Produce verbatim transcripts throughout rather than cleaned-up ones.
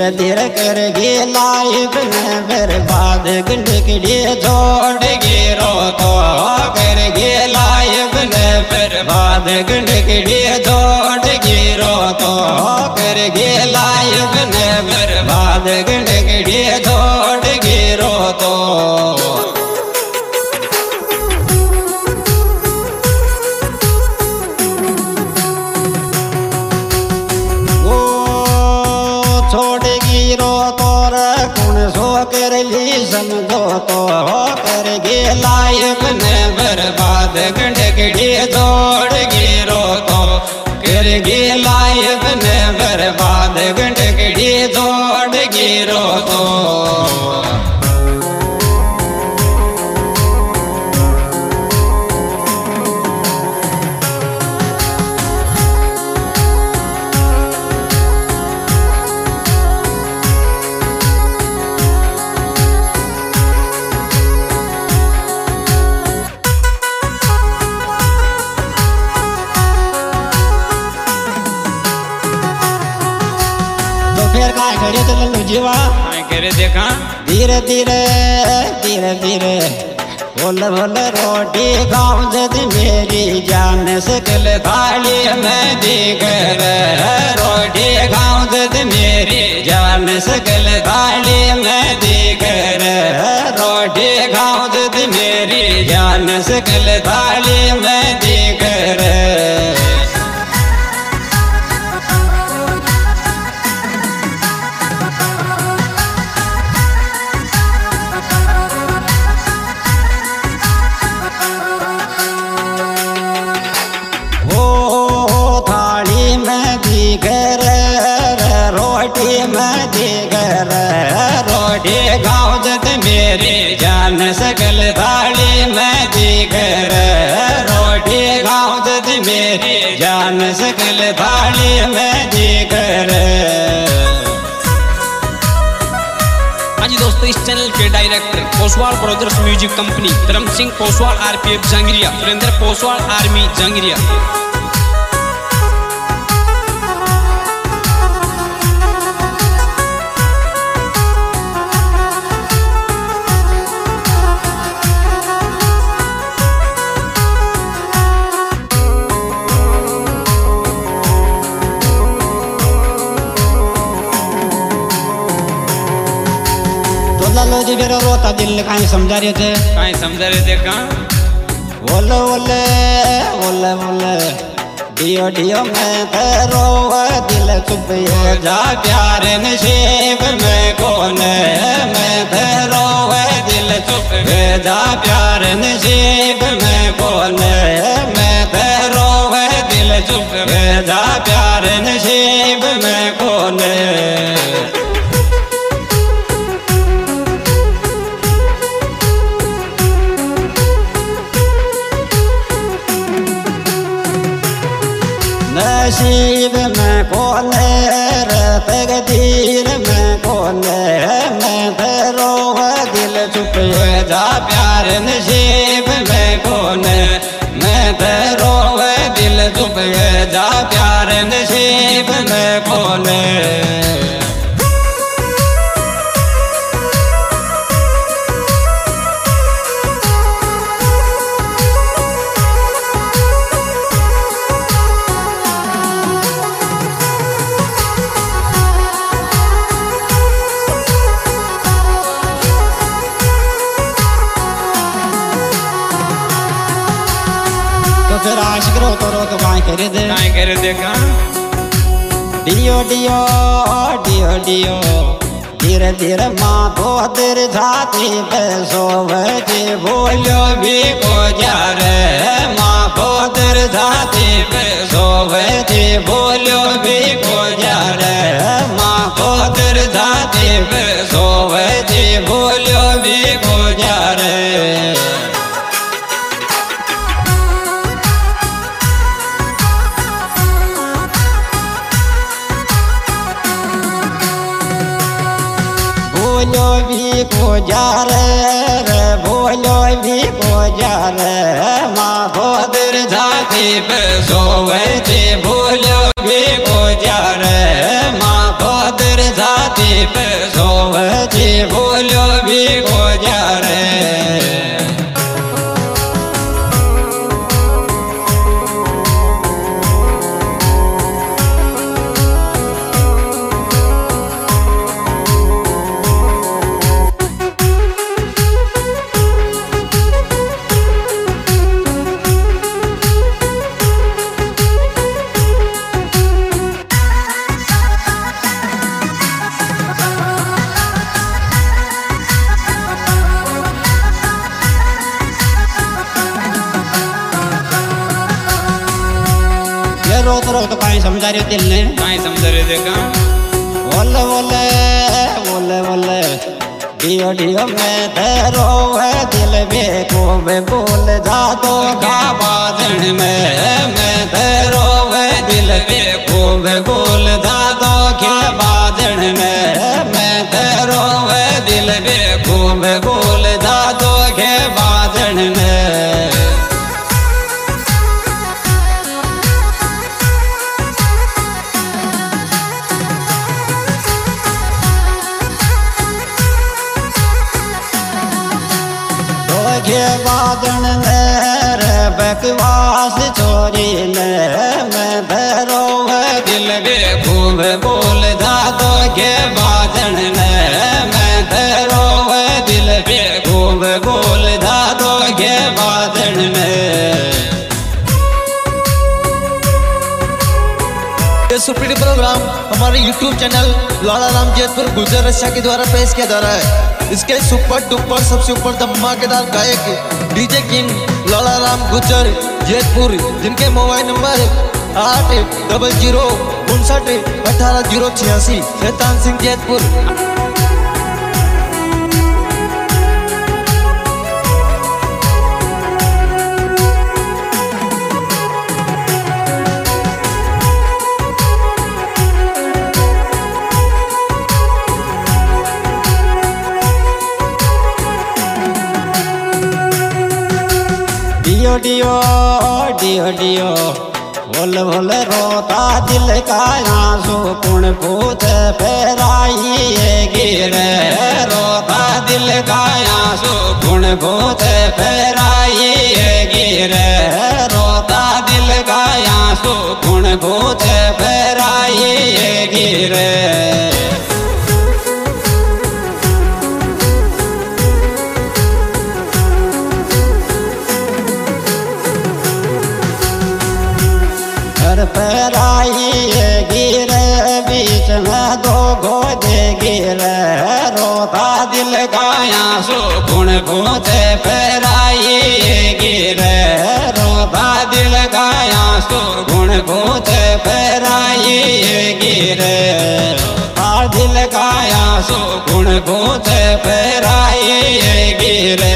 धीरे धीरे कर गे लाइफ में बर्बाद गंडकड़ी जोड़ गिरो तो कर गे लाइफ में बर्बाद गंडकड़ी जोड़ गिरो तो कर गे लाइफ में बर्बाद गंडकड़ी जोड़ गिरो तो कर ली समझो तो कर गे लाइफ में बर्बाद गंडकड़ी जोड़ गिरो तो कर गे लाइफ में बर्बाद गंडकड़ी जोड़ गिरो तो जीवा करे देखा धीरे धीरे धीरे धीरे बोल बोल रोटी गाँव जद मेरी जान सकल थाली में दिगर रोटी गाँव जद मेरी जान सकल थाली में दिगर रोटी गाँव जद मेरी जान सकल थाली में दिगर रोटी गाँव जद मेरी जान सकल थाली में दिगर रोटी गाँव जद मेरी जान सकल थाली में दिगर। हाँ जी दोस्तों, इस चैनल के director Poswal brothers music company, Dharam Singh Poswal RPF Jangaria, Surendra Poswal army Jangaria. जी मेरा रोता दिल काहे समझा रहे थे काहे समझा रहे थे कहाँ बोले बोले बोले बोले डियो डियो मैं तेरो दिल चुप जा प्यार नसीब में कौन मैं तेरो दिल चुप जा प्यार नसीब में कौन मैं तेरो दिल चुप जा प्यार नसीब में कौन। नसीब में कौन तकदीर में कौन मैं तेरो दिल चुप जा प्यार नसीब में कौन मैं तेरो दिल चुप जा प्यार नसीब में कौन। फिर आशिक रो तो रो तो काहे करे दे काहे करे दे का डियो डियो डियो डियो धीरे धीरे माँ तो तेरे छाती पे सोवती बोलो भी को जा रे माँ को तेरे छाती पे सोवती बोलो भी को जा रे माँ को तेरे छाती पे सोवती बोलो भी को जा रे। बोलो भी को जा रे बोलो भी को जा रे माँ को दर जाती पे सोवती बोलो भी को जा रे माँ को दर जाती जाती पे सोवे जी बोलो भी को जा रे। रोत रोत काई समझा रहे दिल ने काई समझ रहे देखा बोले बोले बोले बोले डियो डियो में तेरो है दिल बेको में बोल जा दो का बादन में मैं तेरो है दिल बेको में बोल जा दो के बादन में मैं तेरो है दिल बेको में बोल जा दो के बादन में। के बादन रे बकवास छोरी ने मैं भैरो है दिल बेखूब बोल जा दो के बादन ने मैं भैरो है दिल बेखूब बोल जा दो के बादन में। ये सुप्रीम प्रोग्राम हमारे यूट्यूब चैनल लाला राम जैतपुर गुजर रशिया के द्वारा पेश किया जा रहा है। इसके सुपर डुपर सबसे ऊपर धमाकेदार गायक डीजे किंग लाला राम गुजर जैतपुर, जिनके मोबाइल नंबर आठ डबल जीरो उनसठ अठारह जीरो छियासी। शैतान सिंह जैतपुर। डियो डियो डियो डियो बोल बोल रोता दिल का आंसू कुण पूत फेराई गिरे रोता दिल का आंसू कुण पूत फेराई गिरे रोता दिल का आंसू कुण पूत फेराई गिरे। पैराई गिरे बीच में दो गोदे गिरे रोता दिल का आंसू गुण पूते पैराई गिरे रोता दिल का आंसू गुण पूते पैराई गिरे दिल का आंसू गुण पूते पैराई गिरे।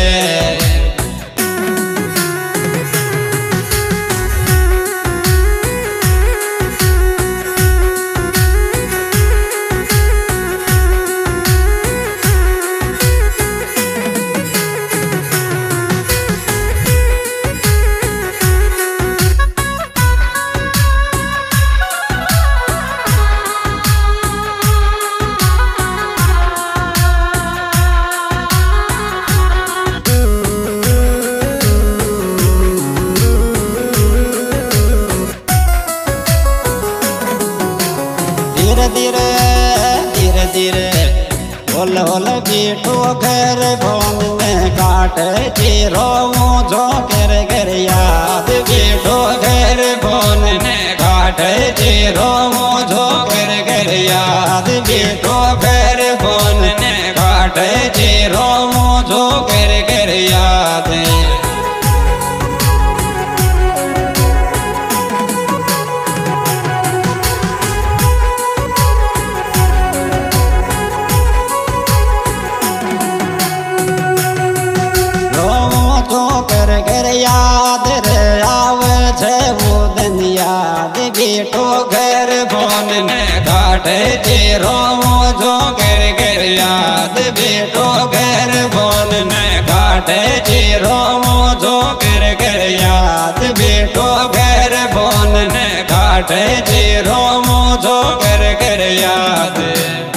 धीरे धीरे धीरे धीरे बोल बोल बीठो घर भवन में काट जीरो मुझो कर कर याद बीठो घर भवन में काट जीरो मुझो कर कर याद बीठो घर भवन में काट जीरो मुझो कर कर याद। कर कर याद रे आवे छे वो दिन याद बीठो घर फोन ने घाटे तेरो मुझो कर कर याद बीठो घर फोन ने घाटे तेरो मुझो कर कर याद बीठो घर फोन ने घाटे तेरो मुझो कर कर याद।